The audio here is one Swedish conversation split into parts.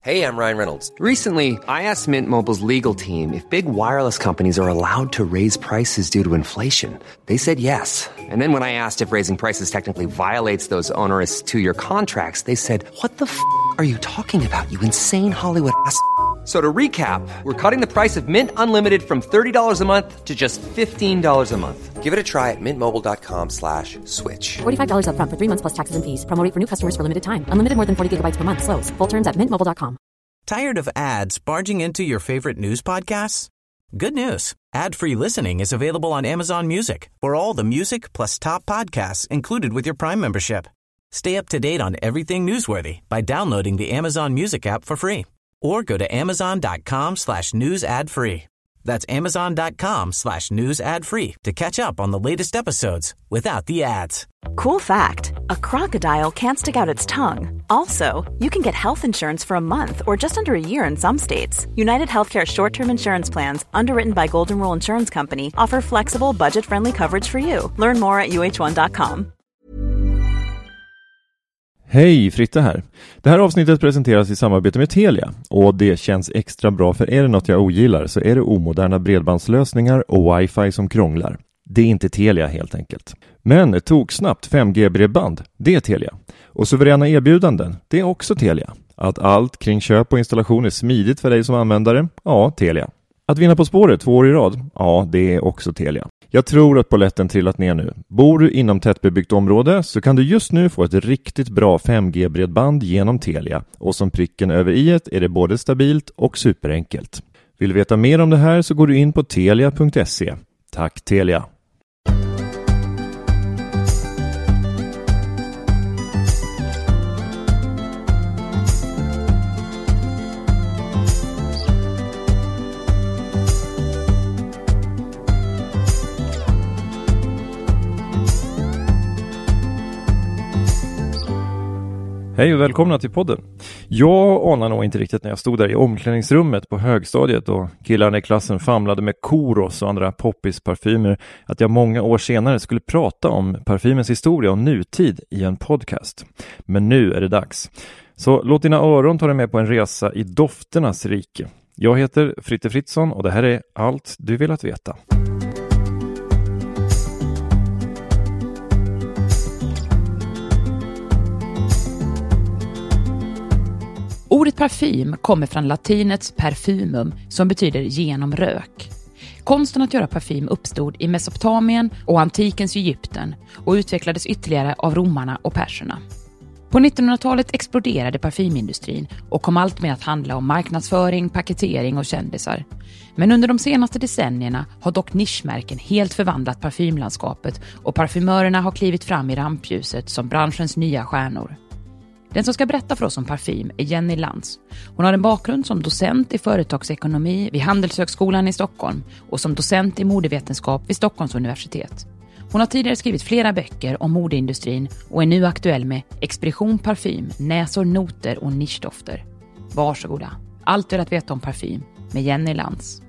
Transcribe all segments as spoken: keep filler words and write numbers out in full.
Hey, I'm Ryan Reynolds. Recently, I asked Mint Mobile's legal team if big wireless companies are allowed to raise prices due to inflation. They said yes. And then when I asked if raising prices technically violates those onerous two-year contracts, they said, what the f*** are you talking about, you insane Hollywood ass f- So to recap, we're cutting the price of Mint Unlimited from thirty dollars a month to just fifteen dollars a month. Give it a try at mintmobile.com slash switch. forty-five dollars up front for three months plus taxes and fees. Promo rate for new customers for limited time. Unlimited more than forty gigabytes per month. Slows full terms at mint mobile dot com. Tired of ads barging into your favorite news podcasts? Good news. Ad-free listening is available on Amazon Music for all the music plus top podcasts included with your Prime membership. Stay up to date on everything newsworthy by downloading the Amazon Music app for free or go to amazon.com slash news ad free. That's amazon.com slash news ad free to catch up on the latest episodes without the ads. Cool fact, a crocodile can't stick out its tongue. Also, you can get health insurance for a month or just under a year in some states. United Healthcare short-term insurance plans, underwritten by Golden Rule Insurance Company, offer flexible, budget-friendly coverage for you. Learn more at u h one dot com. Hej, Fritte här. Det här avsnittet presenteras i samarbete med Telia och det känns extra bra, för är det något jag ogillar så är det omoderna bredbandslösningar och wifi som krånglar. Det är inte Telia helt enkelt. Men tog snabbt fem G-bredband, det är Telia. Och suveräna erbjudanden, det är också Telia. Att allt kring köp och installation är smidigt för dig som användare, ja, Telia. Att vinna På spåret två år i rad, ja, det är också Telia. Jag tror att polletten trillat ner nu. Bor du inom tättbebyggt område så kan du just nu få ett riktigt bra fem G-bredband genom Telia. Och som pricken över i-et är det både stabilt och superenkelt. Vill du veta mer om det här så går du in på telia punkt se. Tack Telia! Hej och välkomna till podden. Jag anar nog inte riktigt när jag stod där i omklädningsrummet på högstadiet och killarna i klassen famlade med Koros och andra poppisparfymer att jag många år senare skulle prata om parfymens historia och nutid i en podcast. Men nu är det dags. Så låt dina öron ta dig med på en resa i dofternas rike. Jag heter Fritte Fritzson och det här är allt du vill att veta. Ordet parfym kommer från latinets perfumum som betyder genom rök. Konsten att göra parfym uppstod i Mesopotamien och antikens Egypten och utvecklades ytterligare av romarna och perserna. På nittonhundratalet exploderade parfymindustrin och kom allt mer att handla om marknadsföring, paketering och kändisar. Men under de senaste decennierna har dock nischmärken helt förvandlat parfymlandskapet och parfymörerna har klivit fram i rampljuset som branschens nya stjärnor. Den som ska berätta för oss om parfym är Jenny Lantz. Hon har en bakgrund som docent i företagsekonomi vid Handelshögskolan i Stockholm och som docent i modevetenskap vid Stockholms universitet. Hon har tidigare skrivit flera böcker om modeindustrin och är nu aktuell med Expedition parfym, näsor, noter och nischdofter. Varsågoda. Allt vill att veta om parfym med Jenny Lantz.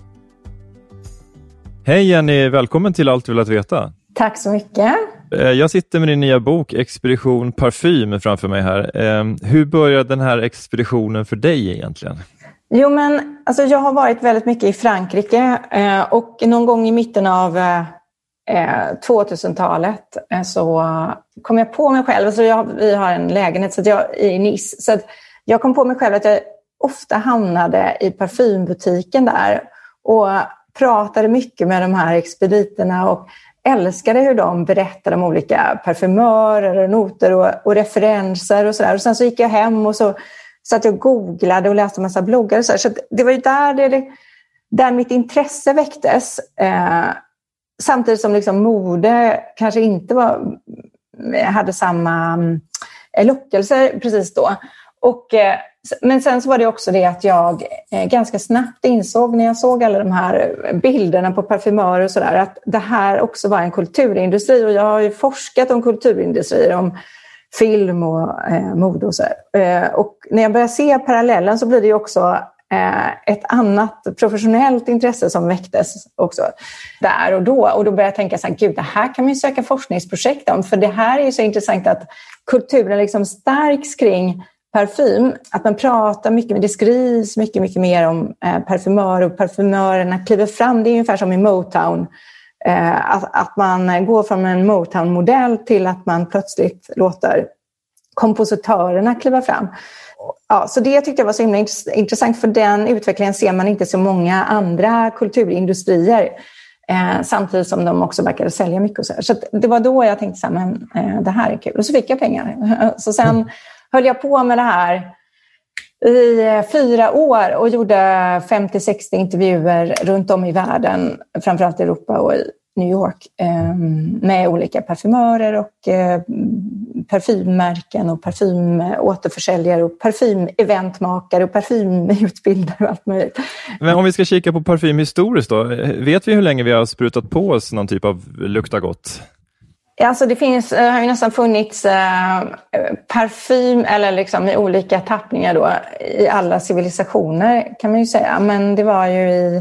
Hej Jenny, välkommen till Allt vill att veta. Tack så mycket. Jag sitter med din nya bok Expedition parfym framför mig här. Hur började den här expeditionen för dig egentligen? Jo men alltså jag har varit väldigt mycket i Frankrike och någon gång i mitten av tvåtusentalet så kom jag på mig själv, alltså jag, vi har en lägenhet så att jag, i Nice, så att jag kom på mig själv att jag ofta hamnade i parfymbutiken där och pratade mycket med de här expediterna och älskade hur de berättade om olika parfymörer, noter och, och referenser och sådär. Och sen så gick jag hem och så satt jag och googlade och läste en massa bloggar och så, så det var ju där, det, där mitt intresse väcktes. Eh, samtidigt som liksom mode kanske inte var, hade samma eh, lockelser precis då. Och, eh, men sen så var det också det att jag eh, ganska snabbt insåg när jag såg alla de här bilderna på parfymörer och sådär att det här också var en kulturindustri, och jag har ju forskat om kulturindustrier, om film och eh, mode och så. Eh, och när jag började se parallellen så blir det ju också eh, ett annat professionellt intresse som väcktes också där och då. Och då började jag tänka så här, gud, det här kan man ju söka forskningsprojekt om, för det här är ju så intressant att kulturen liksom stärks kring parfym, att man pratar mycket, det skrivs mycket, mycket mer om eh, parfymörer och parfymörerna kliver fram. Det är ungefär som i Motown. Eh, att, att man går från en Motown-modell till att man plötsligt låter kompositörerna kliva fram. Ja, så det tyckte jag var så himla intressant, för den utvecklingen ser man inte så många andra kulturindustrier. Eh, samtidigt som de också verkade sälja mycket och så här. Så det var då jag tänkte så här, men eh, det här är kul. Och så fick jag pengar. Så sen mm. höll jag på med det här i eh, fyra år och gjorde femtio sextio intervjuer runt om i världen, framförallt i Europa och i New York, eh, med olika parfymörer och eh, parfymmärken och parfymåterförsäljare och parfymeventmakare och parfymutbildare och allt möjligt. Men om vi ska kika på parfym historiskt då, vet vi hur länge vi har sprutat på oss någon typ av lukta gott? Alltså det finns, har ju nästan funnits eh, parfym eller liksom i olika tappningar då i alla civilisationer kan man ju säga, men det var ju i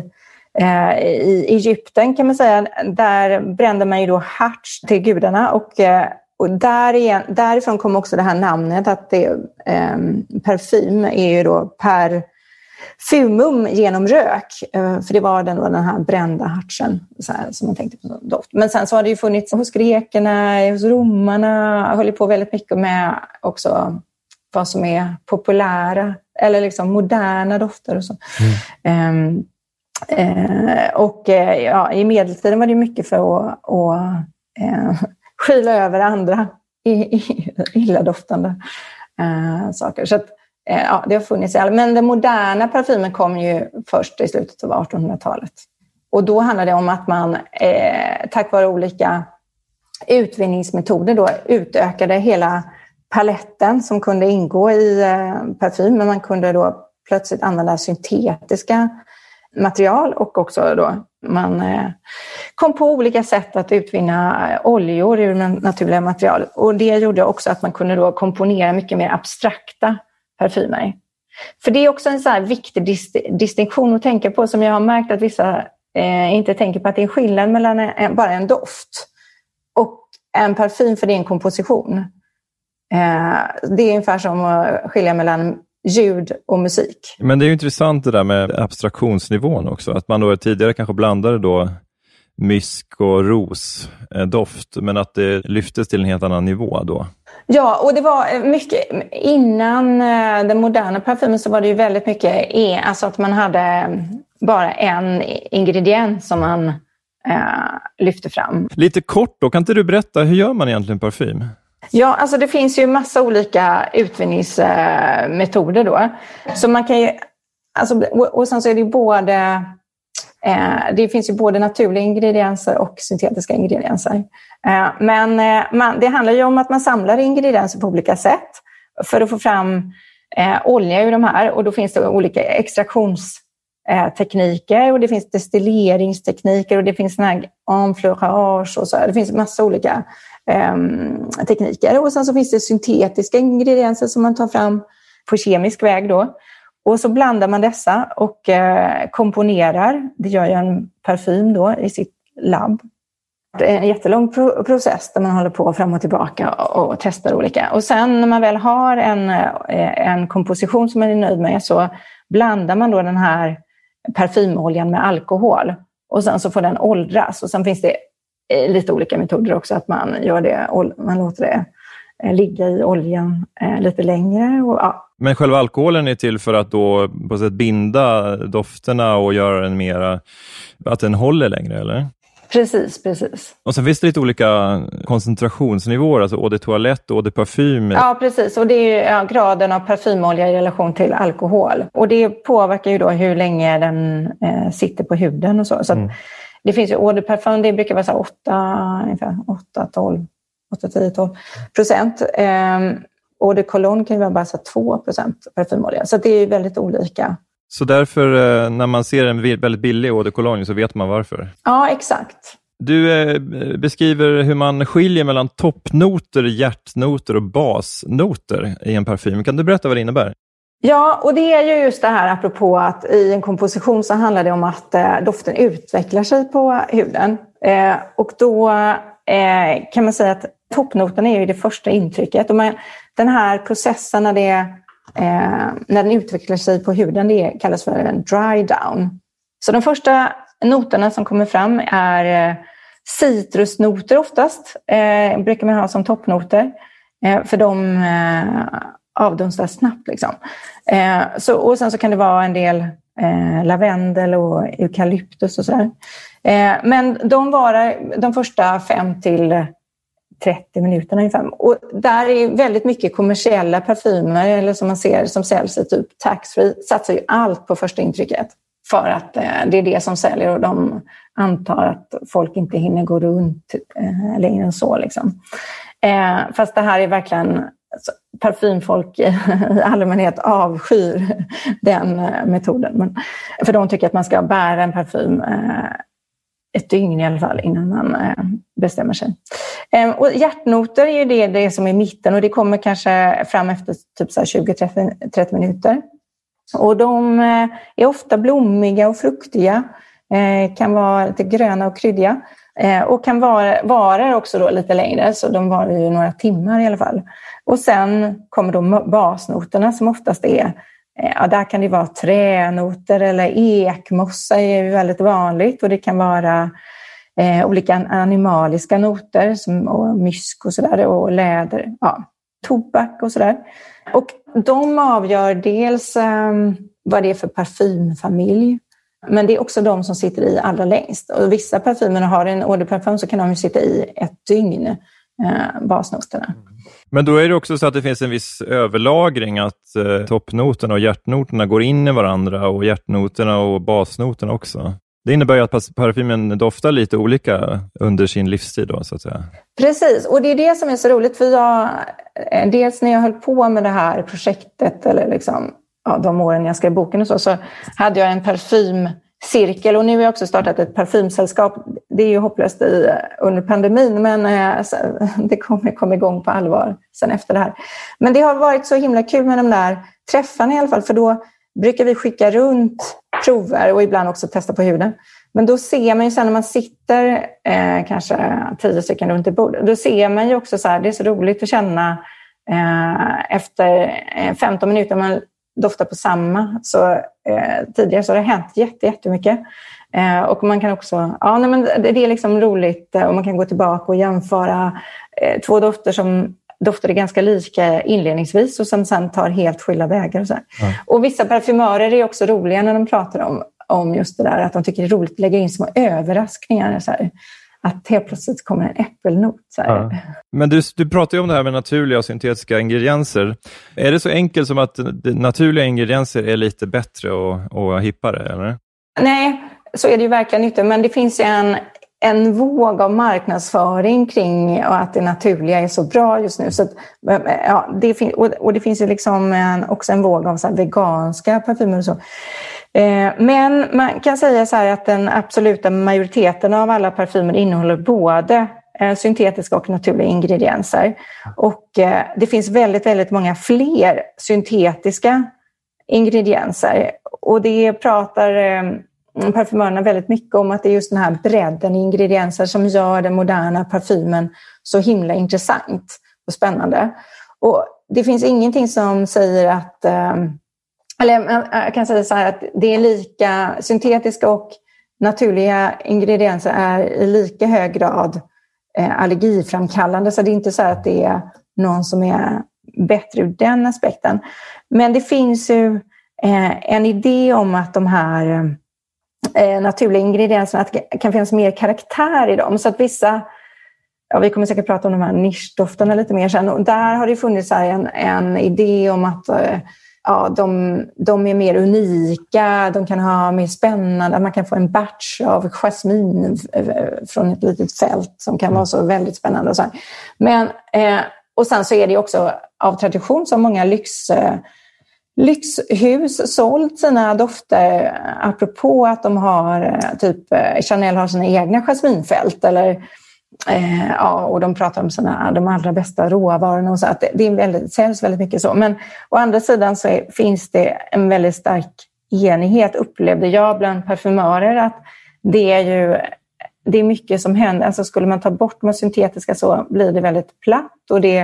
I Egypten kan man säga, där brände man ju då harts till gudarna och, och där igen, därifrån kom också det här namnet att det, eh, parfym är ju då perfumum genom rök, eh, för det var den, då, den här brända hartsen så här, som man tänkte på doft. Men sen så har det ju funnits hos grekerna, hos romarna, höll på väldigt mycket med också vad som är populära eller liksom moderna dofter och så. Mm. Eh, Eh, och eh, ja, i medeltiden var det mycket för att, att eh, skyla över andra i, i, illadoftande eh, saker. Så att, eh, ja, det har funnits. Men den moderna parfymen kom ju först i slutet av artonhundratalet. Och då handlade det om att man eh, tack vare olika utvinningsmetoder då utökade hela paletten som kunde ingå i eh, parfym. Men man kunde då plötsligt använda syntetiska material och också då man eh, kom på olika sätt att utvinna oljor ur naturliga material. Och det gjorde också att man kunde då komponera mycket mer abstrakta parfymer. För det är också en så här viktig dis- distinktion att tänka på, som jag har märkt att vissa eh, inte tänker på, att det är en skillnad mellan en, bara en doft och en parfym, för det är en komposition. Eh, det är ungefär som att skilja mellan ljud och musik. Men det är ju intressant det där med abstraktionsnivån också. Att man då tidigare kanske blandade då mysk och ros eh, doft, men att det lyftes till en helt annan nivå då. Ja, och det var mycket innan eh, den moderna parfymen, så var det ju väldigt mycket e, alltså att man hade bara en ingrediens som man eh, lyfte fram. Lite kort då, kan inte du berätta, hur gör man egentligen parfym? Ja, alltså det finns ju massa olika utvinningsmetoder då. Så man kan ju, alltså, och sen så är det ju både, eh, det finns ju både naturliga ingredienser och syntetiska ingredienser. Eh, men eh, man, det handlar ju om att man samlar ingredienser på olika sätt för att få fram eh, olja ur de här. Och då finns det olika extraktionstekniker och det finns destilleringstekniker och det finns sån här enfleurage och så. Det finns massa olika Um, tekniker, och sen så finns det syntetiska ingredienser som man tar fram på kemisk väg då, och så blandar man dessa och uh, komponerar. Det gör ju en parfym då i sitt labb. Det är en jättelång pro- process där man håller på fram och tillbaka och, och testar olika, och sen när man väl har en, en komposition som man är nöjd med, så blandar man då den här parfymoljan med alkohol och sen så får den åldras, och sen finns det lite olika metoder också, att man gör det, man låter det ligga i oljan lite längre. Och, ja. Men själva alkoholen är till för att då på sätt binda dofterna och göra den mera, att den håller längre, eller? Precis, precis. Och sen finns det lite olika koncentrationsnivåer, alltså eau de toilette och eau de parfym. Ja, precis. Och det är ja, graden av parfymolja i relation till alkohol. Och det påverkar ju då hur länge den eh, sitter på huden och så. Så mm. att, det finns ju eau de parfum, det brukar vara så åtta, ungefär åtta, tolv, åtta, tio, tolv procent. Ehm, eau de cologne kan ju vara bara så två procent parfymolja. Så det är ju väldigt olika. Så därför när man ser en väldigt billig eau de cologne så vet man varför? Ja, exakt. Du eh, beskriver hur man skiljer mellan toppnoter, hjärtnoter och basnoter i en parfym. Kan du berätta vad det innebär? Ja, och det är ju just det här apropå att i en komposition så handlar det om att eh, doften utvecklar sig på huden. Eh, och då eh, kan man säga att toppnoten är ju det första intrycket. Och man, den här processen när det eh, när den utvecklar sig på huden, det kallas för en dry down. Så de första noterna som kommer fram är eh, citrusnoter oftast, eh, brukar man ha som toppnoter, eh, för de eh, avdunstar snabbt. Liksom. Eh, så, och sen så kan det vara en del eh, lavendel och eukalyptus och sådär. Eh, men de varar de första fem till trettio minuterna ungefär. Och där är väldigt mycket kommersiella parfymer, eller som man ser som säljs i typ taxfree, satsar ju allt på första intrycket. För att eh, det är det som säljer, och de antar att folk inte hinner gå runt eh, längre än så. Liksom. Eh, fast det här är verkligen, alltså, parfymfolk i allmänhet avskyr den eh, metoden. Men, för de tycker att man ska bära en parfym eh, ett dygn i alla fall innan man eh, bestämmer sig. Eh, och hjärtnoter är ju det, det som är i mitten, och det kommer kanske fram efter typ så här tjugo till trettio minuter. Och de eh, är ofta blommiga och fruktiga, eh, kan vara lite gröna och kryddiga, eh, och kan vara, vara också då lite längre, så de var ju några timmar i alla fall. Och sen kommer då basnoterna som oftast är, eh, ja, där kan det vara tränoter eller ekmossa är ju väldigt vanligt, och det kan vara eh, olika animaliska noter som och mysk och sådär, och läder, ja, tobak och sådär. Och de avgör dels um, vad det är för parfymfamilj, men det är också de som sitter i allra längst. Och vissa parfymer har en eau de parfum, så kan de sitta i ett dygn, uh, basnoterna. Men då är det också så att det finns en viss överlagring, att uh, toppnoterna och hjärtnoterna går in i varandra, och hjärtnoterna och basnoterna också. Det innebär ju att parfymen doftar lite olika under sin livstid då, så att säga. Precis, och det är det som är så roligt, för jag, dels när jag höll på med det här projektet, eller liksom, ja, de åren jag skrev boken och så, så hade jag en parfymcirkel, och nu har jag också startat ett parfymsällskap. Det är ju hopplöst i, under pandemin, men alltså, det kommer kom igång på allvar sen efter det här. Men det har varit så himla kul med de där träffarna i alla fall, för då brukar vi skicka runt prover och ibland också testa på huden. Men då ser man ju sen när man sitter eh, kanske tio stycken runt ett bord, då ser man ju också så här, det är så roligt att känna eh, efter femton minuter man doftar på samma. Så eh, tidigare så har det hänt jätte, jättemycket. Eh, och man kan också, ja nej, men det, det är liksom roligt, och man kan gå tillbaka och jämföra eh, två dofter som doftade ganska lika inledningsvis och som sen tar helt skilda vägar. Och, så ja. Och vissa parfymörer är också roliga när de pratar om, om just det där, att de tycker det är roligt att lägga in små överraskningar. Så här. Att helt plötsligt kommer en äppelnot. Så här. Ja. Men du, du pratar ju om det här med naturliga och syntetiska ingredienser. Är det så enkelt som att naturliga ingredienser är lite bättre och, och hippare, eller? Nej, så är det ju verkligen inte. Men det finns en en våg av marknadsföring kring att det naturliga är så bra just nu. Så att, ja, det fin- och, och det finns ju liksom en, också en våg av så här veganska parfymer och så. Eh, men man kan säga så här att den absoluta majoriteten av alla parfymer innehåller både eh, syntetiska och naturliga ingredienser. Och eh, det finns väldigt, väldigt många fler syntetiska ingredienser. Och det pratar eh, parfymörerna väldigt mycket om, att det är just den här bredden i ingredienser som gör den moderna parfymen så himla intressant och spännande. Och det finns ingenting som säger att, eller jag kan säga så här, att det är lika, syntetiska och naturliga ingredienser är i lika hög grad allergiframkallande, så det är inte så att det är någon som är bättre ur den aspekten. Men det finns ju en idé om att de här Eh, naturliga ingredienserna, att det kan finnas mer karaktär i dem. Så att vissa, ja, vi kommer säkert prata om de här nischdofterna lite mer sen. Och där har det funnits här en, en idé om att eh, ja, de, de är mer unika, de kan ha mer spännande, man kan få en batch av jasmin från ett litet fält som kan vara så väldigt spännande. Och, så här. Men, eh, och sen så är det också av tradition som många lyx... Eh, lyxhus sålt sina dofter apropå att de har typ Chanel har sina egna jasminfält, eller eh, ja, och de pratar om sina, de allra bästa råvarorna och så, att det, det är väldigt, säljs väldigt mycket så. Men å andra sidan så är, finns det en väldigt stark enighet, upplevde jag bland parfymörer, att det är ju det är mycket som händer. Alltså skulle man ta bort de syntetiska så blir det väldigt platt, och det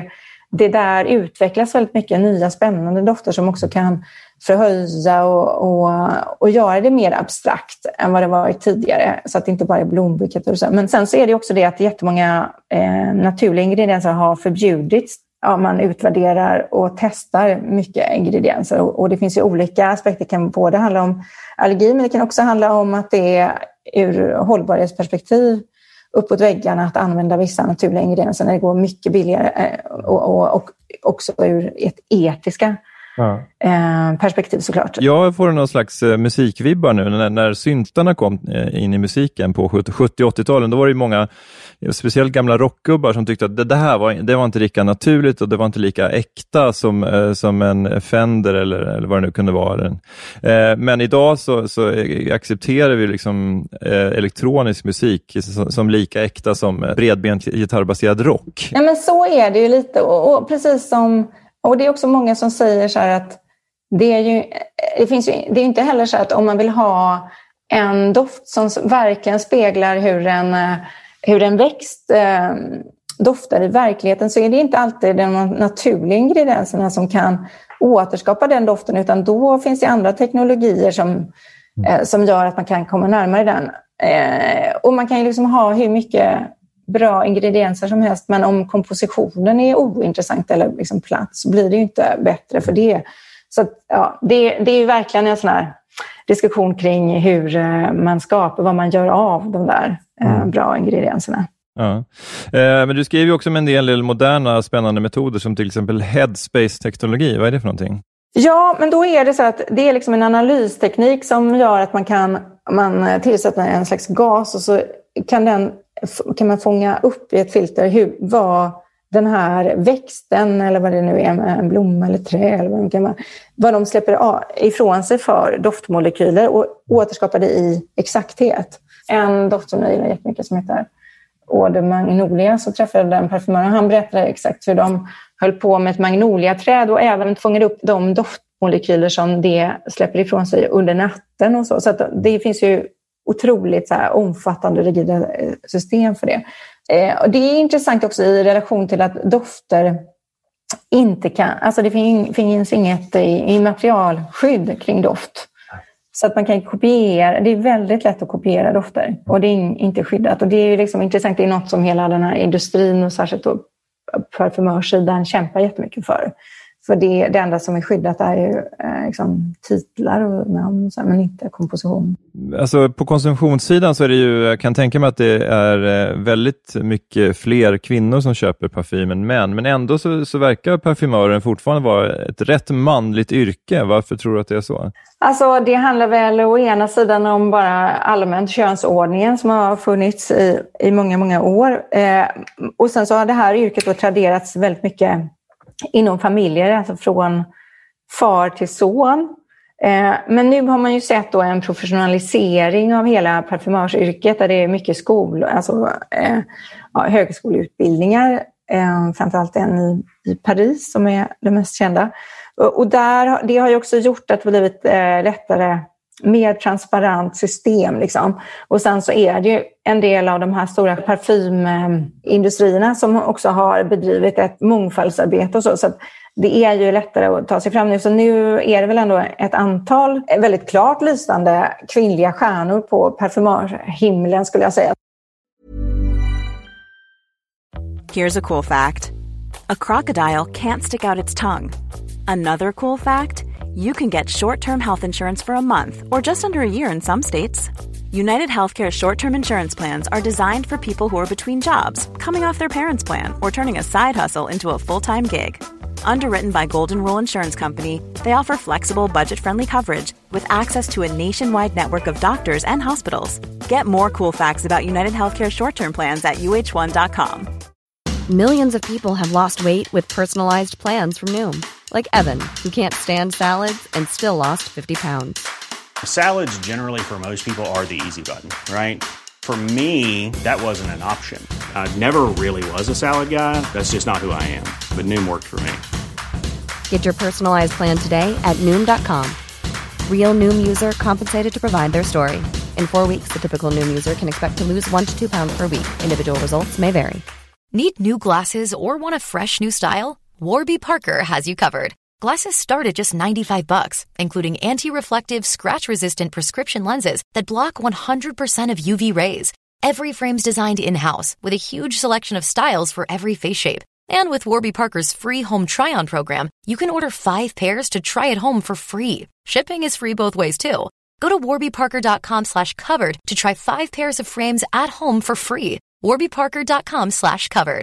det där utvecklas väldigt mycket nya spännande dofter som också kan förhöja och, och, och göra det mer abstrakt än vad det varit tidigare, så att det inte bara är blombuketter och så. Men sen så är det också det att jättemånga eh, naturliga ingredienser har förbjudits. Ja, man utvärderar och testar mycket ingredienser, och, och det finns ju olika aspekter. Det kan både handla om allergi, men det kan också handla om att det är ur hållbarhetsperspektiv uppåt väggarna att använda vissa naturliga ingredienser när det går mycket billigare, och, och, och också ur ett etiska ja. eh, perspektiv såklart. Jag får någon slags eh, musikvibbar nu när, när syntarna kom eh, in i musiken på sjuttio- och åttio-talen. Då var det ju många, speciellt gamla rockgubbar, som tyckte att det, det här var, det var inte lika naturligt och det var inte lika äkta som, eh, som en Fender eller, eller vad det nu kunde vara. Eh, men idag så, så accepterar vi liksom eh, elektronisk musik som, som lika äkta som bredbent gitarrbaserad rock. Ja, men så är det ju lite, och, och precis som, och det är också många som säger så här att det är ju, det finns ju, det är inte heller så att om man vill ha en doft som verkligen speglar hur en, hur en växt eh, doftar i verkligheten, så är det inte alltid de naturliga ingredienserna som kan återskapa den doften, utan då finns det andra teknologier som, eh, som gör att man kan komma närmare den. Eh, och man kan ju liksom ha hur mycket bra ingredienser som helst, men om kompositionen är ointressant eller liksom platt, så blir det ju inte bättre för det. Så att, ja, det, det är ju verkligen en sån här diskussion kring hur man skapar, vad man gör av de där mm. eh, bra ingredienserna. Ja. Eh, men du skriver ju också om en del moderna spännande metoder som till exempel Headspace-teknologi. Vad är det för någonting? Ja, men då är det så att det är liksom en analysteknik som gör att man kan man tillsätta en slags gas, och så kan, den, kan man fånga upp i ett filter hur, vad den här växten, eller vad det nu är, en blomma eller trä, eller vad, det kan vara, vad de släpper ifrån sig för doftmolekyler, och återskapar det i exakthet. En doft som jag gillar jättemycket som heter Eau de Magnolia, så träffade den parfymören, och han berättade exakt hur de höll på med ett magnoliaträd och även fångade upp de doftmolekyler som det släpper ifrån sig under natten och så. Så att det finns ju otroligt så här omfattande rigida system för det. Eh, och det är intressant också i relation till att dofter inte kan, alltså det finns, finns inget immaterialskydd kring doft. Så att man kan kopiera, det är väldigt lätt att kopiera dofter, och det är inte skyddat. Och det är ju liksom intressant, det är något som hela den här industrin och särskilt då parfymörsidan kämpar jättemycket för. För det, det enda som är skyddat är ju eh, liksom titlar och namn, så här, men inte komposition. Alltså på konsumtionssidan så är det ju, jag kan tänka mig att det är väldigt mycket fler kvinnor som köper parfym än män. Men ändå så, så verkar parfymören fortfarande vara ett rätt manligt yrke. Varför tror du att det är så? Alltså det handlar väl å ena sidan om bara allmänt könsordningen som har funnits i, i många, många år. Eh, och sen så har det här yrket då traderats väldigt mycket inom familjer, alltså från far till son. Eh, men nu har man ju sett då en professionalisering av hela parfymörsyrket, där det är mycket skol, alltså eh, ja, högskoleutbildningar, eh, framförallt en i, i Paris som är det mest kända. Och, och där, det har ju också gjort att det blivit eh, lättare, mer transparent system liksom. Och sen så är det ju en del av de här stora parfymindustrierna som också har bedrivit ett mångfaldsarbete och så, så att det är ju lättare att ta sig fram nu. Så nu är det väl ändå ett antal väldigt klart lysande kvinnliga stjärnor på parfymörhimlen, skulle jag säga. Here's a cool fact. A crocodile can't stick out its tongue. Another cool fact, you can get short-term health insurance for a month or just under a year in some states. United Healthcare short-term insurance plans are designed for people who are between jobs, coming off their parents' plan, or turning a side hustle into a full-time gig. Underwritten by Golden Rule Insurance Company, they offer flexible, budget-friendly coverage with access to a nationwide network of doctors and hospitals. Get more cool facts about United Healthcare short-term plans at U H one dot com. Millions of people have lost weight with personalized plans from Noom. Like Evan, who can't stand salads and still lost fifty pounds. Salads generally for most people are the easy button, right? For me, that wasn't an option. I never really was a salad guy. That's just not who I am. But Noom worked for me. Get your personalized plan today at Noom dot com. Real Noom user compensated to provide their story. In four weeks, the typical Noom user can expect to lose one to two pounds per week. Individual results may vary. Need new glasses or want a fresh new style? Warby Parker has you covered. Glasses start at just ninety-five bucks, including anti-reflective, scratch-resistant prescription lenses that block one hundred percent of U V rays. Every frame's designed in-house with a huge selection of styles for every face shape. And with Warby Parker's free home try-on program, you can order five pairs to try at home for free. Shipping is free both ways too. Go to warbyparker.com slash covered to try five pairs of frames at home for free. warbyparker.com slash covered.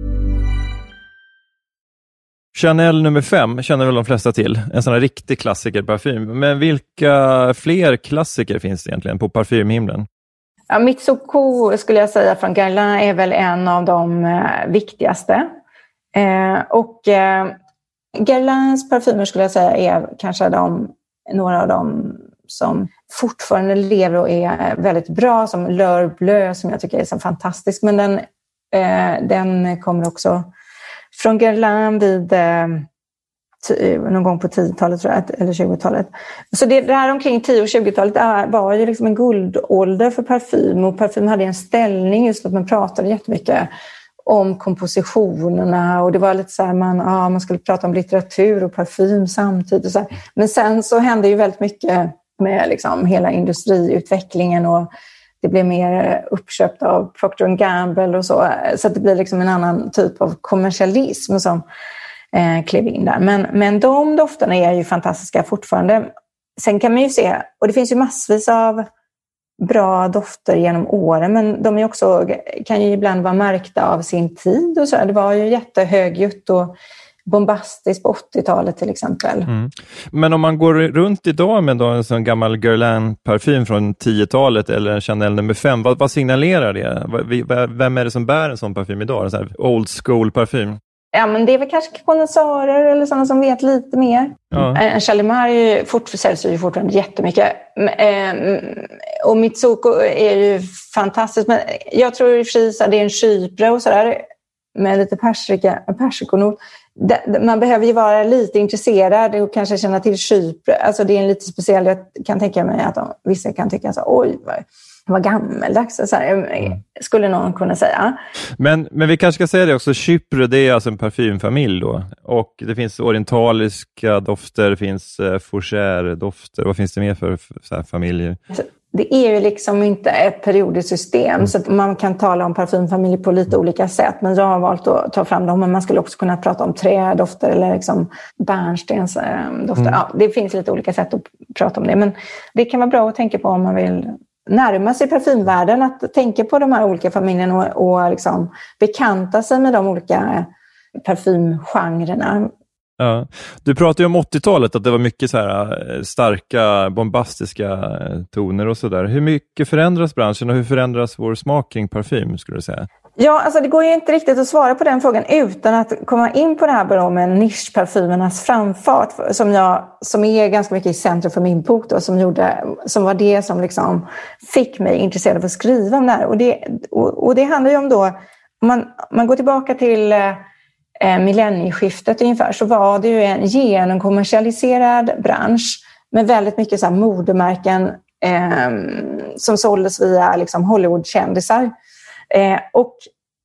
Chanel nummer fem känner väl de flesta till. En sån här riktig klassikerparfym. Men vilka fler klassiker finns det egentligen på parfymhimlen? Ja, Mitsuko skulle jag säga från Guerlain är väl en av de eh, viktigaste. Eh, och eh, Guerlains parfymer skulle jag säga är kanske de, några av dem som fortfarande lever och är väldigt bra. Som L'Heure Bleue som jag tycker är så fantastisk. Men den, eh, den kommer också från Guerlain vid eh, t- någon gång på tiotalet tror jag, eller tjugotalet. Så det där omkring tio- och tjugotalet var ju liksom en guldålder för parfym. Och parfym hade en ställning just att man pratade jättemycket om kompositionerna. Och det var lite så här, man, ja, man skulle prata om litteratur och parfym samtidigt. Och så här. Men sen så hände ju väldigt mycket med liksom hela industriutvecklingen och det blev mer uppköpt av Procter and Gamble och så. Så att det blir liksom en annan typ av kommersialism som eh, klev in där. Men, men de dofterna är ju fantastiska fortfarande. Sen kan man ju se, och det finns ju massvis av bra dofter genom åren. Men de är också, kan ju ibland vara märkta av sin tid och så. Det var ju jättehögljutt och bombastiskt på åttiotalet till exempel. Mm. Men om man går runt idag med då en sån gammal Guerlain-parfym från tiotalet eller en Chanel nummer fem, vad, vad signalerar det? Vem är det som bär en sån parfym idag? En sån här old school-parfym? Ja, men det är väl kanske kondensörer eller sådana som vet lite mer. Ja. En Chalimar säljs ju fortfarande jättemycket. Och Mitsuko är ju fantastiskt. Men jag tror i och för sig att det är en Chypre och sådär med lite persika, persikonot. Man behöver ju vara lite intresserad och kanske känna till Chypre. Alltså det är en lite speciell, jag kan tänka mig att de, vissa kan tycka så oj vad, vad gammeldags så här, mm. skulle någon kunna säga. Men, men vi kanske ska säga det också, Chypre det är alltså en parfymfamilj då. Och det finns orientaliska dofter, det finns uh, fougère-dofter. Vad finns det mer för så här, familjer? Det är ju liksom inte ett periodiskt system mm. så att man kan tala om parfymfamiljer på lite olika sätt. Men jag har valt att ta fram dem. Men man skulle också kunna prata om trädofter eller liksom bärnstens äh, dofter. Mm. Ja, det finns lite olika sätt att prata om det. Men det kan vara bra att tänka på om man vill närma sig parfymvärlden. Att tänka på de här olika familjerna och, och liksom bekanta sig med de olika parfymgenrerna. Ja. Du pratade ju om åttiotalet att det var mycket så här starka, bombastiska toner och sådär. Hur mycket förändras branschen och hur förändras vår smak kring parfym skulle du säga? Ja, alltså det går ju inte riktigt att svara på den frågan utan att komma in på det här bara med nischparfymernas framfart som, jag, som är ganska mycket i centrum för min bok då, som, gjorde, som var det som liksom fick mig intresserad av att skriva om det här. Och det, och, och det handlar ju om då, om man, man går tillbaka till eh, millennieskiftet ungefär, så var det ju en genomkommersialiserad bransch med väldigt mycket så här modemärken eh, som såldes via liksom Hollywoodkändisar. Eh, och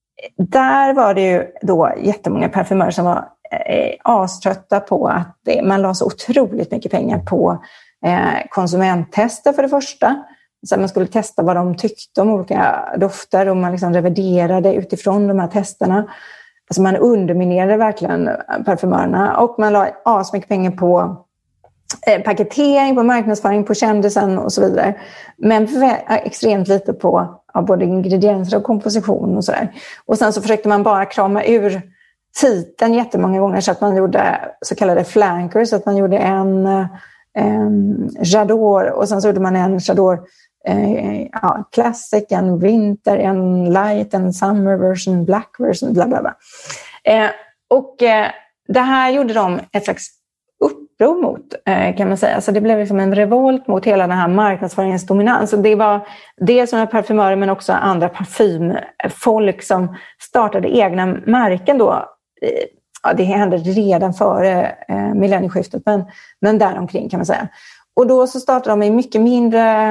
där var det ju då jättemånga parfymörer som var eh, aströtta på att det, man la så otroligt mycket pengar på eh, konsumenttester för det första. Så man skulle testa vad de tyckte om olika dofter och man liksom reviderade utifrån de här testerna. Alltså man underminerade verkligen parfymörerna och man la asmycket pengar på eh, paketering, på marknadsföring, på kändisen och så vidare. Men vä- extremt lite på ja, både ingredienser och komposition och sådär. Och sen så försökte man bara krama ur titeln jättemånga gånger så att man gjorde så kallade flankers, så att man gjorde en, en J'adore och sen så gjorde man en J'adore eh, ja, classic, en winter, en light, en summer version, black version, bla bla bla. Eh, och eh, det här gjorde de ett slags uppror mot, eh, kan man säga. Så det blev liksom en revolt mot hela den här marknadsföringens dominans. Och det var det som är parfymörer men också andra parfymfolk som startade egna märken då. Eh, ja, det hände redan före eh, millennieskiftet men, men däromkring kan man säga. Och då så startade de i mycket mindre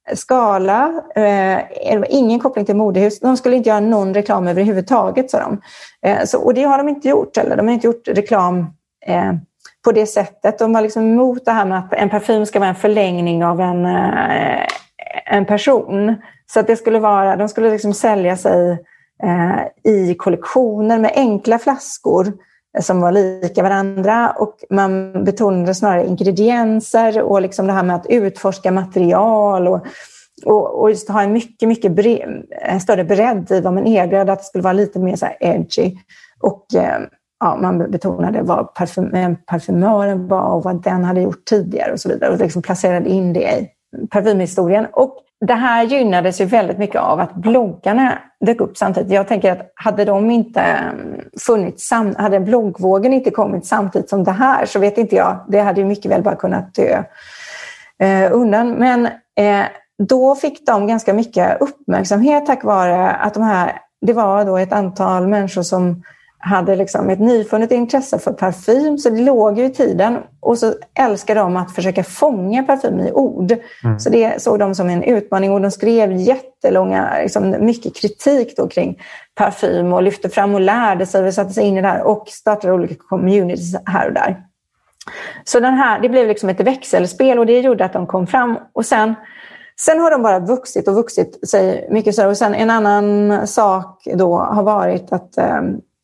skala. Eh, det var ingen koppling till modehus. De skulle inte göra någon reklam överhuvudtaget, sa de. Eh, så, och det har de inte gjort. Eller de har inte gjort reklam eh, på det sättet. De var liksom emot det här med att en parfym ska vara en förlängning av en, eh, en person. Så att det skulle vara, de skulle liksom sälja sig eh, i kollektioner med enkla flaskor som var lika varandra, och man betonade snarare ingredienser och liksom det här med att utforska material och, och, och just ha en mycket, mycket bre- en större bredd i vad man erbjöd, att det skulle vara lite mer så här edgy, och eh, ja, man betonade vad parfym- parfymören var och vad den hade gjort tidigare och så vidare, och liksom placerade in det i parfymhistorien. Och det här gynnades ju väldigt mycket av att bloggarna dök upp samtidigt. Jag tänker att hade de inte funnits, sam- hade bloggvågen inte kommit samtidigt som det här, så vet inte jag, det hade ju mycket väl bara kunnat dö eh, undan. Men eh, då fick de ganska mycket uppmärksamhet tack vare att de här, det var då ett antal människor som hade liksom ett nyfunnet intresse för parfym, så det låg ju i tiden, och så älskade de att försöka fånga parfym i ord. Mm. Så det såg de som en utmaning, och de skrev jättelånga, liksom mycket kritik då kring parfym och lyfte fram och lärde sig och satte sig in i det här och startade olika communities här och där. Så den här, det blev liksom ett växelspel, och det gjorde att de kom fram, och sen Sen har de bara vuxit och vuxit sig mycket större. Och sen en annan sak då har varit att eh,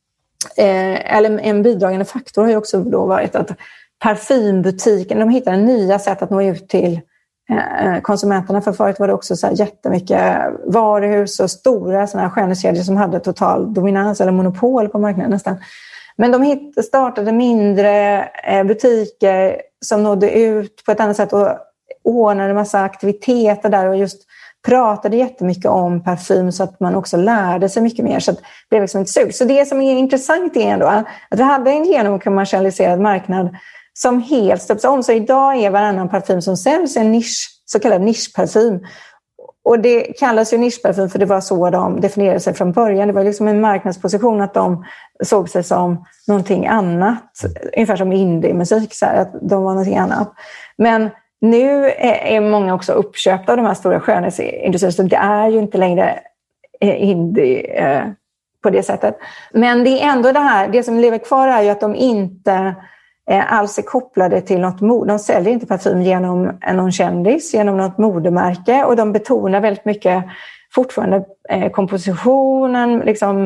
Eh, eller en bidragande faktor har ju också då varit att parfymbutiken, de hittar nya sätt att nå ut till eh, konsumenterna. För förut var det också så här jättemycket varuhus och stora såna här skönhetskedjor som hade total dominans eller monopol på marknaden nästan. Men de hitt, startade mindre eh, butiker som nådde ut på ett annat sätt och ordnade en massa aktiviteter där och just pratade jättemycket om parfym, så att man också lärde sig mycket mer, så att det blev liksom ett sug. Så det som är intressant är ändå att vi hade en genomkommersialiserad marknad som helt stöps om. Så idag är varannan parfym som säljs en nisch, så kallad nischparfym. Och det kallas ju nischparfym för det var så de definierade sig från början. Det var liksom en marknadsposition att de såg sig som någonting annat. Ungefär som indie-musik, så här, att de var någonting annat. Men nu är många också uppköpta av de här stora skönhetsindustrierna, så det är ju inte längre indie på det sättet. Men det är ändå det här, det som lever kvar är ju att de inte alls är kopplade till något mode. De säljer inte parfym genom någon kändis, genom något modemärke, och de betonar väldigt mycket fortfarande kompositionen, liksom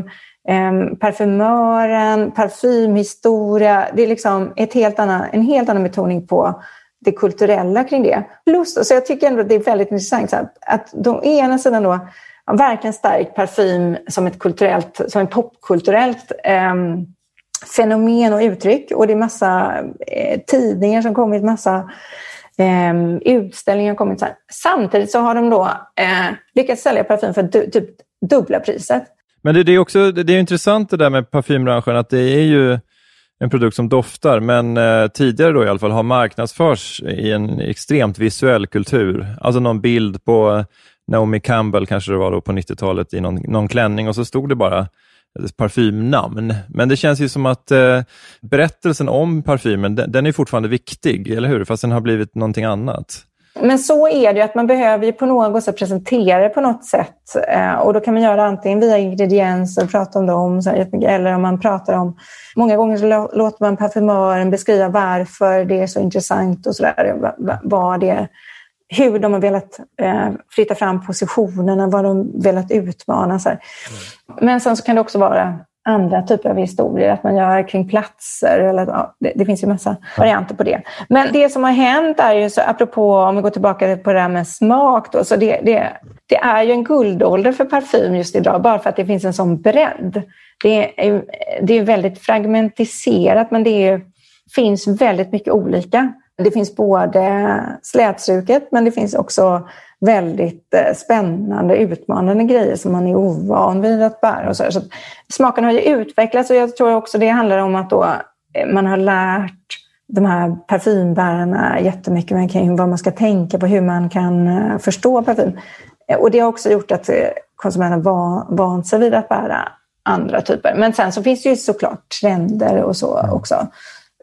parfymören, parfymhistoria. Det är liksom ett helt annan, en helt annan betoning på det kulturella kring det. Plus, så jag tycker ändå att det är väldigt intressant så att, att de ena sidan då har verkligen starkt parfym som ett kulturellt, som ett popkulturellt eh, fenomen och uttryck. Och det är massa eh, tidningar som kommit, massa eh, utställningar som kommit. Så här. Samtidigt så har de då eh, lyckats sälja parfym för du, typ dubbla priset. Men det, det är också det är intressant det där med parfymbranschen, att det är ju en produkt som doftar, men eh, tidigare då i alla fall har marknadsförs i en extremt visuell kultur. Alltså någon bild på Naomi Campbell kanske det var då på nittiotalet i någon, någon klänning, och så stod det bara ett parfymnamn. Men det känns ju som att eh, berättelsen om parfymen, den, den är fortfarande viktig, eller hur? Fast den har blivit någonting annat. Men så är det ju, att man behöver ju på något sätt presentera det på något sätt. Eh, och då kan man göra antingen via ingredienser, prata om dem, så här, eller om man pratar om... Många gånger så låter man parfymören beskriva varför det är så intressant och sådär. Vad det, hur de har velat eh, flytta fram positionerna, vad de velat utmana. Så här. Mm. Men sen så kan det också vara andra typer av historier, att man gör kring platser, eller, ja, det, det finns ju massa varianter på det. Men det som har hänt är ju, så apropå om vi går tillbaka på det här med smak då, så det, det, det är ju en guldålder för parfym just idag, bara för att det finns en sån bredd. Det är, det är väldigt fragmentiserat, men det är, finns väldigt mycket olika. Det finns både slätstruket, men det finns också väldigt spännande, utmanande grejer som man är ovan vid att bära. Och så så smaken har ju utvecklats, och jag tror också det handlar om att då man har lärt de här parfymbärarna jättemycket kring vad man ska tänka på, hur man kan förstå parfym. Och det har också gjort att konsumenten var vant sig vid att bära andra typer. Men sen så finns det ju såklart trender och så också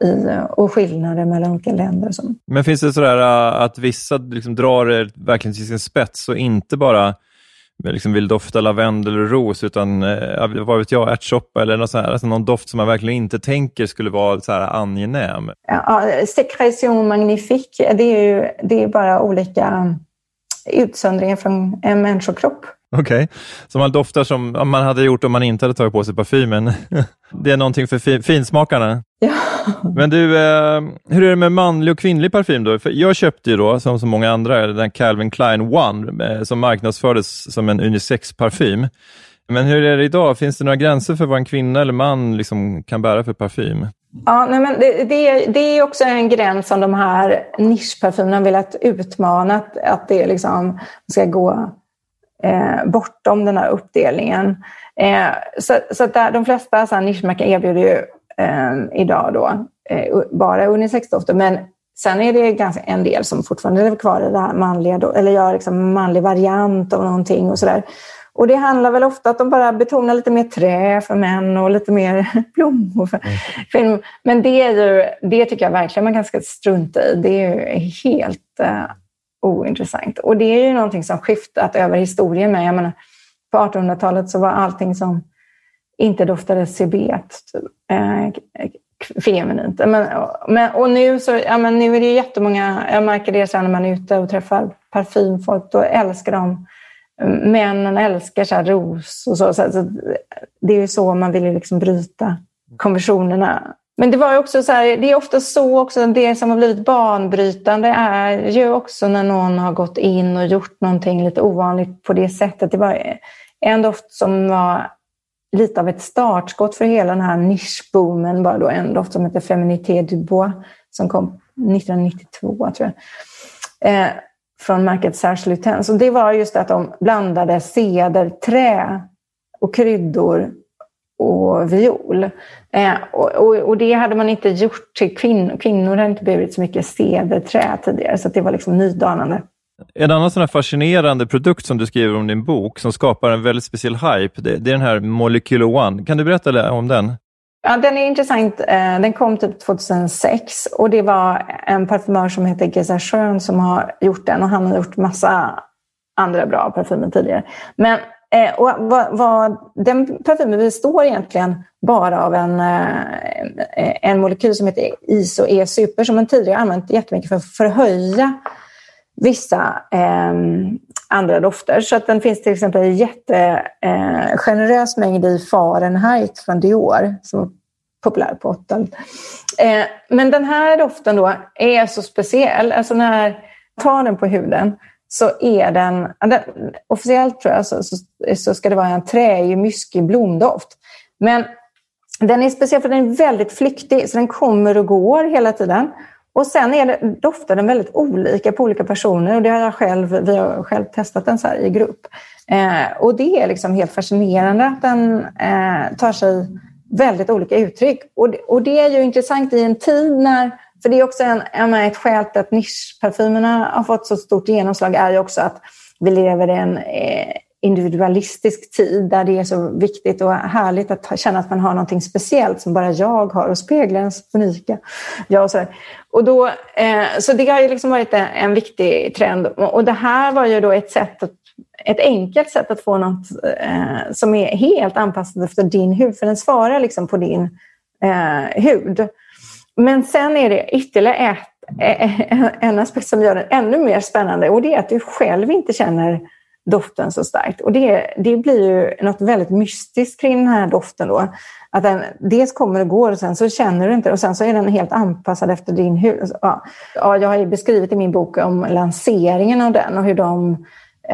i, och skillnader mellan olika länder och så. Men finns det sådär att vissa liksom drar det verkligen till sin spets och inte bara liksom vill dofta lavendel och ros utan vad vet jag, ärtsoppa eller något så här, alltså någon doft som man verkligen inte tänker skulle vara så här angenäm? Ja, sécrétion magnifique, det är ju det är bara olika utsöndringar från en människokropp. Okej, okay. Så man doftar som man hade gjort om man inte hade tagit på sig parfymen. Det är någonting för fi- finsmakarna. Ja. Men du, eh, hur är det med manlig och kvinnlig parfym då? För jag köpte ju då, som så många andra, den Calvin Klein One eh, som marknadsfördes som en unisex-parfym. Men hur är det idag? Finns det några gränser för vad en kvinna eller man liksom kan bära för parfym? Ja, nej, men det, det, är, det är också en gräns som de här nischparfymerna vill att utmana, att, att det liksom ska gå eh, bortom den här uppdelningen. Eh, så så att där, de flesta så här nischmärken erbjuder ju eh, idag då eh, bara unisexdofter, men sen är det ganska en del som fortfarande lever kvar i det här manliga, då, eller gör liksom en manlig variant av någonting och sådär. Och det handlar väl ofta att de bara betonar lite mer trä för män och lite mer blommor för kvinnor. Men det är ju, det tycker jag verkligen man ganska strunta i. Det är ju helt uh, ointressant. Och det är ju någonting som skiftat över historien med. Jag menar, på artonhundratalet så var allting som inte doftade cibet uh, feminint. Men, men, och nu, så, ja, men nu är det ju jättemånga, jag märker det sen när man är ute och träffar parfymfolk, då älskar de. Männen älskar så här ros och så, så, så det är ju så man vill liksom bryta konventionerna. Men det var ju också så här, det är ofta så också, det som har blivit banbrytande är ju också när någon har gått in och gjort någonting lite ovanligt på det sättet. Det var en doft som var lite av ett startskott för hela den här nischboomen, bara då en doft som heter Féminité du Bois som kom nittonhundranittiotvå tror jag. Eh, från märket Serge Lutens. Och det var just att de blandade ceder, trä och kryddor och viol. Eh, och, och, och det hade man inte gjort till kvinnor. Kvinnor hade inte burit så mycket ceder, trä tidigare. Så det var liksom nydanande. En annan sån här fascinerande produkt som du skriver om din bok som skapar en väldigt speciell hype, det, det är den här Molecular One. Kan du berätta om den? Ja, den är intressant. Den kom typ tjugohundrasex och det var en parfymör som heter Geza Schön som har gjort den och han har gjort massa andra bra parfymer tidigare. Men och vad, vad, den parfymen består egentligen bara av en, en molekyl som heter iso-E-super som man tidigare använt jättemycket för att förhöja vissa eh, andra dofter. Så att den finns till exempel en jättegenerös eh, mängd i Fahrenheit från Dior som var populär på åttiotalet. Eh, men den här doften då är så speciell. Alltså när man tar den på huden så är den, den officiellt tror jag så, så, så ska det vara en träig, myskig blomdoft. Men den är speciell för den är väldigt flyktig så den kommer och går hela tiden. Och sen är det, doftar den väldigt olika på olika personer och det har jag själv, vi har själv testat den så här i grupp. Eh, och det är liksom helt fascinerande att den eh, tar sig väldigt olika uttryck. Och det, och det är ju intressant i en tid när, för det är också en, en, ett skäl att nischparfymerna har fått så stort genomslag är ju också att vi lever i en eh, individualistisk tid där det är så viktigt och härligt att känna att man har någonting speciellt som bara jag har och speglar ens unika. Ja, och så, och då, eh, så det har ju liksom varit en, en viktig trend och det här var ju då ett sätt att, ett enkelt sätt att få något eh, som är helt anpassat efter din hud för den svarar liksom på din eh, hud. Men sen är det ytterligare ett, en aspekt som gör den ännu mer spännande och det är att du själv inte känner doften så starkt. Och det, det blir ju något väldigt mystiskt kring den här doften då. Att den dels kommer och går och sen så känner du inte och sen så är den helt anpassad efter din hud. Ja, ja, jag har ju beskrivit i min bok om lanseringen av den och hur de,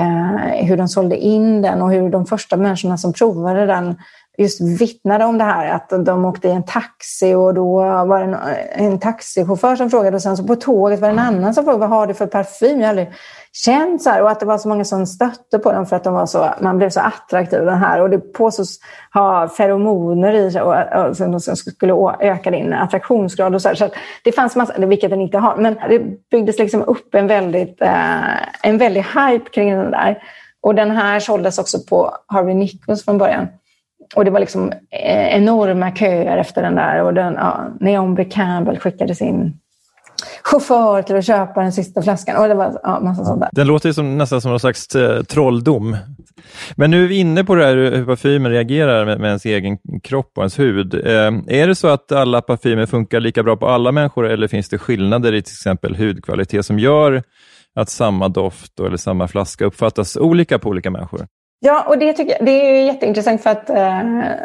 eh, hur de sålde in den och hur de första människorna som provade den just vittnade om det här att de åkte i en taxi och då var det en, en taxichaufför som frågade och sen så på tåget var det en annan som frågade vad har du för parfym? Jag har aldrig känt så här och att det var så många som stötte på dem för att de var så, man blev så attraktiv den här och det påstås ha feromoner i sig och, och, och, och som skulle öka din attraktionsgrad och så här. Så att det fanns massa, vilket den inte har, men det byggdes liksom upp en väldigt eh, en väldigt hype kring den där och den här såldes också på Harvey Nichols från början. och det var liksom eh, enorma köer efter den där. Och den, ja, Naomi Campbell skickade sin chaufför till att köpa den sista flaskan. Och det var ja, massa sånt där. Den låter ju som, nästan som någon slags eh, trolldom. Men nu är vi inne på det här hur parfymer reagerar med, med ens egen kropp och ens hud. Eh, är det så att alla parfymer funkar lika bra på alla människor, eller finns det skillnader i till exempel hudkvalitet som gör att samma doft eller samma flaska uppfattas olika på olika människor? Ja, och det tycker jag, det är ju jätteintressant för att eh,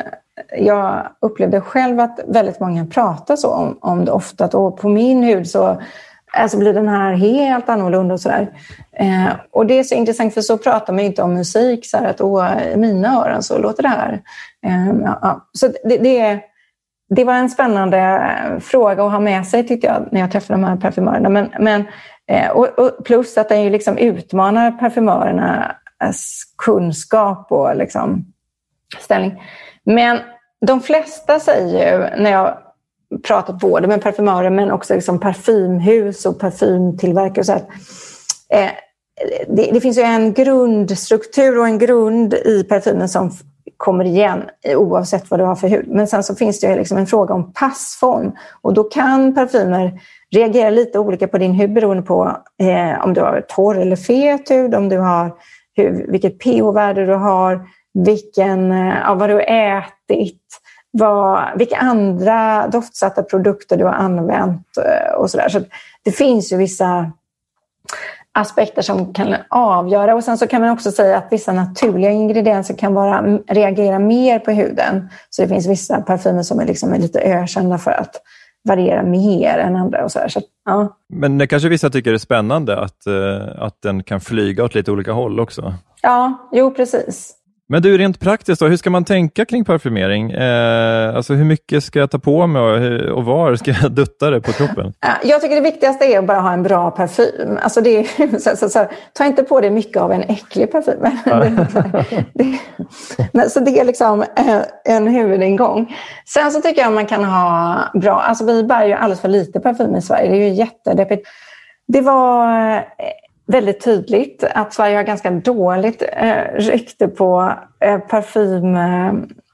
jag upplevde själv att väldigt många pratar så om, om doftat, och på min hud så alltså blir den här helt annorlunda och sådär. Eh, och det är så intressant, för så pratar man inte om musik så här att åh, i mina öron så låter det här. Eh, ja, ja. Så det, det, det var en spännande fråga att ha med sig, tyckte jag, när jag träffade de här parfymörerna. Men, men, eh, och, och plus att den ju liksom utmanar parfymörernas kunskap och liksom ställning. Men de flesta säger ju, när jag pratat både med parfymörer men också liksom parfymhus och parfymtillverkare och så här, eh, det, det finns ju en grundstruktur och en grund i parfymen som f- kommer igen oavsett vad du har för hud. Men sen så finns det ju liksom en fråga om passform, och då kan parfymer reagera lite olika på din hud beroende på eh, om du har torr eller fet hud, om du har hur, vilket pH-värde du har, vilken, ja, vad du har ätit, vad, vilka andra doftsatta produkter du har använt och sådär. Så det finns ju vissa aspekter som kan avgöra. Och sen så kan man också säga att vissa naturliga ingredienser kan vara, reagera mer på huden. Så det finns vissa parfymer som är, liksom är lite ökända för att variera mer än andra och sådär. Så, ja. Men det kanske vissa tycker är spännande att, att den kan flyga åt lite olika håll också. Ja, jo precis. Men du, rent praktiskt då, hur ska man tänka kring parfymering? Eh, alltså hur mycket ska jag ta på mig och, hur, och var ska jag dutta det på kroppen? Jag tycker det viktigaste är att bara ha en bra parfym. Alltså det är, så, så, så, ta inte på det mycket av en äcklig parfym. det, det, så det är liksom en huvudingång. Sen så tycker jag man kan ha bra, alltså vi bär ju alldeles för lite parfym i Sverige. Det är ju jättedeppigt. Det var väldigt tydligt att Sverige har ganska dåligt eh, rykte på eh, parfym eh,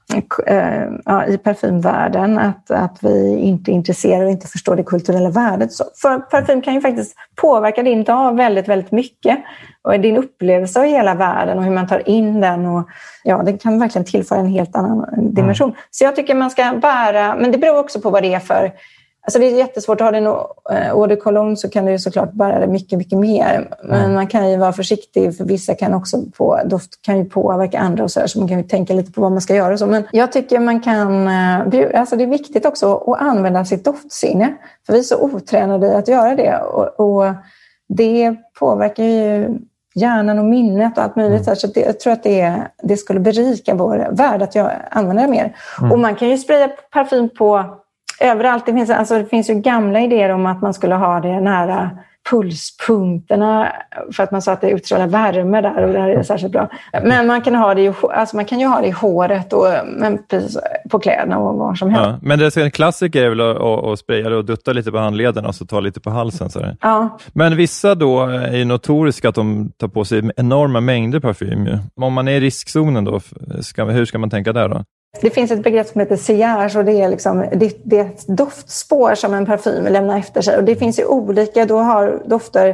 eh, ja, i parfymvärlden, att, att vi inte är intresserade och inte förstår det kulturella värdet. Så, för parfym kan ju faktiskt påverka din dag väldigt, väldigt mycket, och din upplevelse av hela världen och hur man tar in den, och ja, det kan verkligen tillföra en helt annan dimension. Mm. Så jag tycker man ska bära, men det beror också på vad det är för. Alltså det är jättesvårt att ha det eau de cologne, så kan du ju såklart bära det mycket, mycket mer. Men mm. man kan ju vara försiktig, för vissa kan också på, doft kan ju påverka andra och så där, så man kan ju tänka lite på vad man ska göra och så. Men jag tycker man kan, alltså det är viktigt också att använda sitt doftsinne, för vi är så otränade i att göra det, och, och det påverkar ju hjärnan och minnet och allt möjligt. Mm. Så det, jag tror att det, det skulle berika vår värld att jag använder det mer. Mm. Och man kan ju spraya parfym på överallt. Det finns, alltså det finns ju gamla idéer om att man skulle ha det nära pulspunkterna, för att man sa att det utstrålar värme där, och det här är särskilt bra. Men man kan ha det i, alltså man kan ju ha det i håret och men precis, på kläderna och var som helst. Ja, men det är en klassiker är väl att, att, att spraya det och dutta lite på handleden och så ta lite på halsen. Så där. Ja. Men vissa då är ju notoriska att de tar på sig enorma mängder parfym. Om man är i riskzonen då, ska, hur ska man tänka där då? Det finns ett begrepp som heter sillage, och det är, liksom, det, det är ett doftspår som en parfym lämnar efter sig. Och det finns ju olika, då har dofter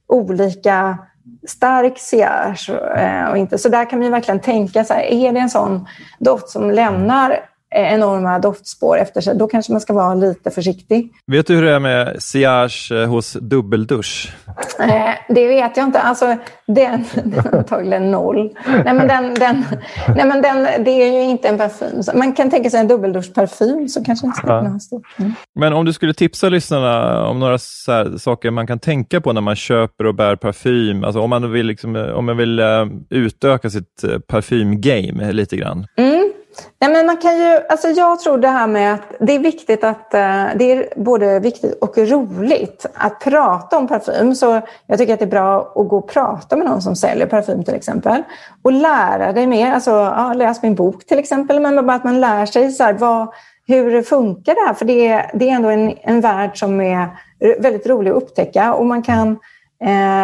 olika stark sillage och inte. Så där kan man ju verkligen tänka så här, är det en sån doft som lämnar enorma doftspår efter sig, då kanske man ska vara lite försiktig. Vet du hur det är med sillage hos dubbeldusch? Eh, det vet jag inte. Alltså, den, den är antagligen noll. Nej, men, den, den, nej, men den, det är ju inte en parfym. Man kan tänka sig en dubbelduschparfym, så kanske inte ska kunna ha stort. Mm. Men om du skulle tipsa lyssnarna om några så här saker man kan tänka på när man köper och bär parfym. Alltså om man vill, liksom, om man vill uh, utöka sitt uh, parfymgame lite grann. Mm. Nej, men man kan ju, alltså jag tror det här med att det är viktigt att det är både viktigt och roligt att prata om parfym. Så jag tycker att det är bra att gå och prata med någon som säljer parfym till exempel, och lära dig mer. Alltså ja, läs min bok till exempel, men bara att man lär sig så här, vad, hur funkar det här? För det är, det är ändå en, en värld som är väldigt rolig att upptäcka, och man kan eh,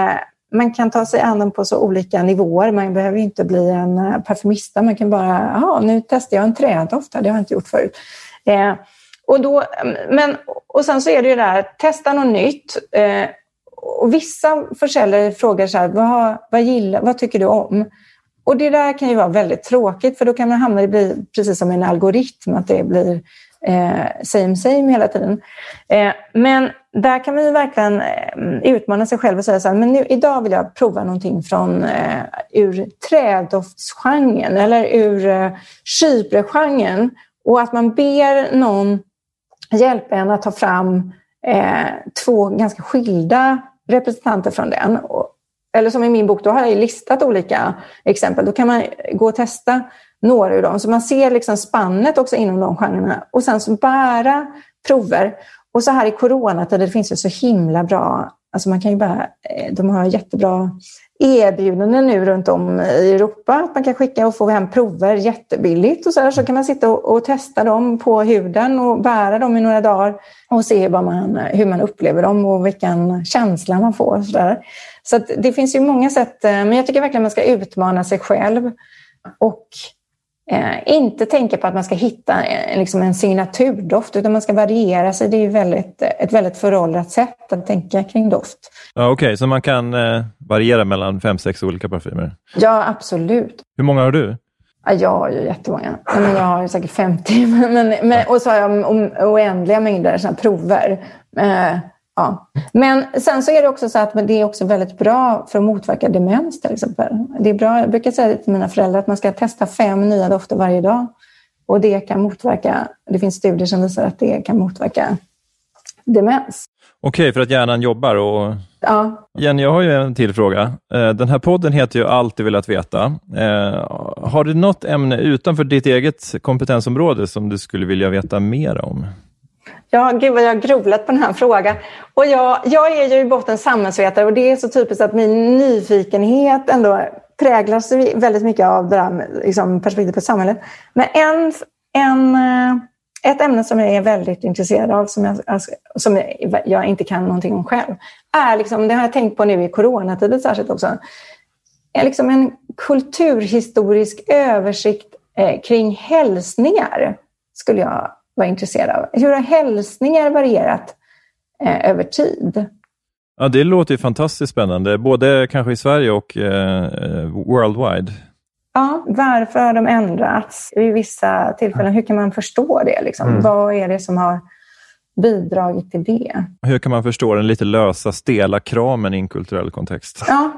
man kan ta sig an dem på så olika nivåer. Man behöver inte bli en parfymista. Man kan bara, ja, nu testar jag en trädoft. Det har jag inte gjort förut. Eh, och, då, men, och sen så är det ju där, testa något nytt. Eh, och vissa försäljare frågar så här, vad, vad, gillar, vad tycker du om? Och det där kan ju vara väldigt tråkigt, för då kan man hamna, det blir precis som en algoritm, att det blir eh, same same hela tiden. Eh, men där kan man ju verkligen eh, utmana sig själv och säga så här, men nu, idag vill jag prova någonting från eh, ur trädoftsgenren eller ur eh, Chypre-genren, och att man ber någon hjälpa en att ta fram eh, två ganska skilda representanter från den. Och, eller som i min bok, då har jag listat olika exempel. Då kan man gå och testa några ur dem. Så man ser liksom spannet också inom de genrerna. Och sen så bara prover. Och så här i coronatid, det finns ju så himla bra. Alltså man kan ju bara, de har jättebra erbjudanden nu runt om i Europa. Att man kan skicka och få hem prover jättebilligt. Och så, här, så kan man sitta och, och testa dem på huden och bära dem i några dagar. Och se vad man, hur man upplever dem och vilken känsla man får. Så, där. Så att det finns ju många sätt. Men jag tycker verkligen man ska utmana sig själv. Och eh, inte tänka på att man ska hitta eh, liksom en signaturdoft. Utan man ska variera sig. Det är ju väldigt, ett väldigt föråldrat sätt att tänka kring doft. Ja, okej, okay. Så man kan eh, variera mellan fem, sex olika parfymer? Ja, absolut. Hur många har du? Ja, jag har ju jättemånga. Men jag har ju säkert femtio. Men, men, och så har jag oändliga mängder såna prover. Eh, ja. Men sen så är det också så att det är också väldigt bra för att motverka demens till exempel. Det är bra, jag brukar säga till mina föräldrar att man ska testa fem nya dofter varje dag. Och det kan motverka, det finns studier som visar att det kan motverka demens. Okej, för att hjärnan jobbar. Och... Ja. Jenny, jag har ju en till fråga. Den här podden heter ju Alltid velat veta. Har du något ämne utanför ditt eget kompetensområde som du skulle vilja veta mer om? Ja, gud vad jag har grubblat på den här frågan. Och jag, jag är ju i botten samhällsvetare, och det är så typiskt att min nyfikenhet ändå präglas väldigt mycket av det där liksom, perspektivet på samhället. Men en... en Ett ämne som jag är väldigt intresserad av, som jag, som jag inte kan någonting om själv, är liksom, det har jag tänkt på nu i coronatiden särskilt också, är liksom en kulturhistorisk översikt eh, kring hälsningar skulle jag vara intresserad av. Hur har hälsningar varierat eh, över tid? Ja, det låter ju fantastiskt spännande, både kanske i Sverige och eh, worldwide. Ja, varför har de ändrats i vissa tillfällen? Hur kan man förstå det? Liksom? Mm. Vad är det som har bidragit till det? Hur kan man förstå den lite lösa, stela kramen i en kulturell kontext? Ja,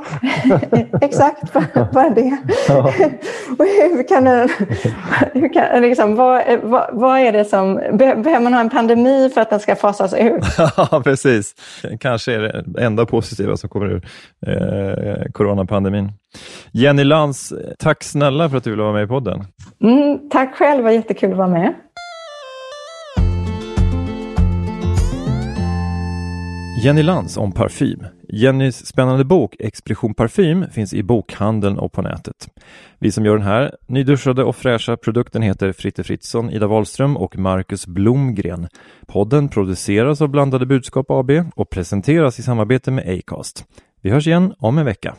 exakt. Bara det. Ja. Och hur kan den, hur kan, liksom, vad, vad, vad är det som... Behöver man ha en pandemi för att den ska fasas ut? Ja, precis. Kanske är det enda positiva som kommer ur eh, coronapandemin. Jenny Lantz, tack snälla för att du ville vara med i podden. Mm, tack själv, det var jättekul att vara med. Jenny Lantz om parfym. Jennys spännande bok Expedition Parfym finns i bokhandeln och på nätet. Vi som gör den här nyduschade och fräscha produkten heter Fritte Fritzson, Ida Wahlström och Marcus Blomgren. Podden produceras av Blandade Budskap A B och presenteras i samarbete med Acast. Vi hörs igen om en vecka.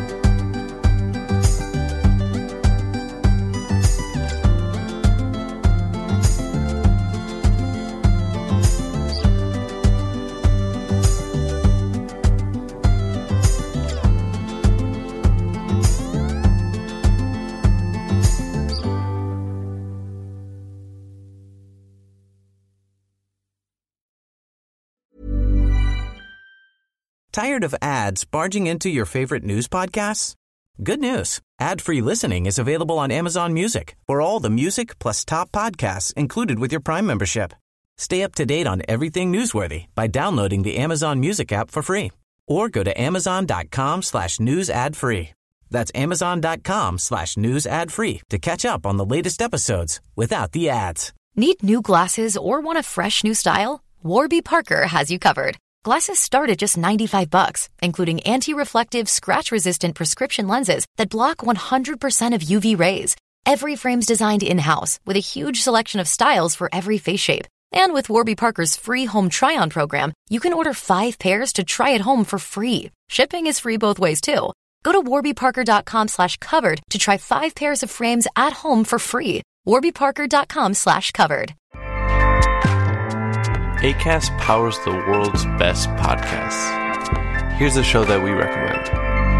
Tired of ads barging into your favorite news podcasts? Good news. Ad-free listening is available on Amazon Music for all the music plus top podcasts included with your Prime membership. Stay up to date on everything newsworthy by downloading the Amazon Music app for free or go to amazon.com slash news ad free. That's amazon.com slash news ad free to catch up on the latest episodes without the ads. Need new glasses or want a fresh new style? Warby Parker has you covered. Glasses start at just ninety-five bucks, including anti-reflective, scratch-resistant prescription lenses that block one hundred percent of U V rays. Every frame's designed in-house with a huge selection of styles for every face shape. And with Warby Parker's free home try-on program, you can order five pairs to try at home for free. Shipping is free both ways, too. Go to warbyparker.com slash covered to try five pairs of frames at home for free. warbyparker.com slash covered. Acast powers the world's best podcasts. Here's a show that we recommend.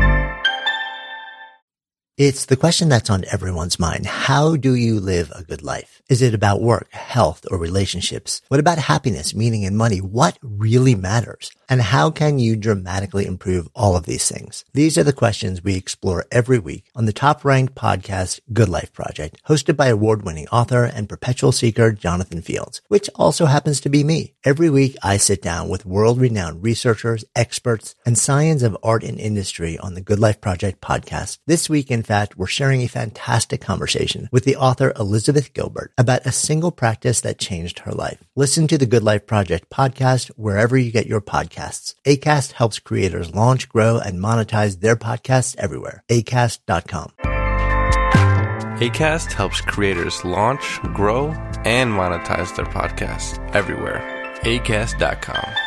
It's the question that's on everyone's mind. How do you live a good life? Is it about work, health, or relationships? What about happiness, meaning, and money? What really matters? And how can you dramatically improve all of these things? These are the questions we explore every week on the top-ranked podcast, Good Life Project, hosted by award-winning author and perpetual seeker Jonathan Fields, which also happens to be me. Every week, I sit down with world-renowned researchers, experts, and science of art and industry on the Good Life Project podcast. This week, in fact, we're sharing a fantastic conversation with the author Elizabeth Gilbert about a single practice that changed her life. Listen to the Good Life Project podcast wherever you get your podcasts. Acast helps creators launch, grow, and monetize their podcasts everywhere. acast dot com. Acast helps creators launch, grow, and monetize their podcasts everywhere. acast dot com.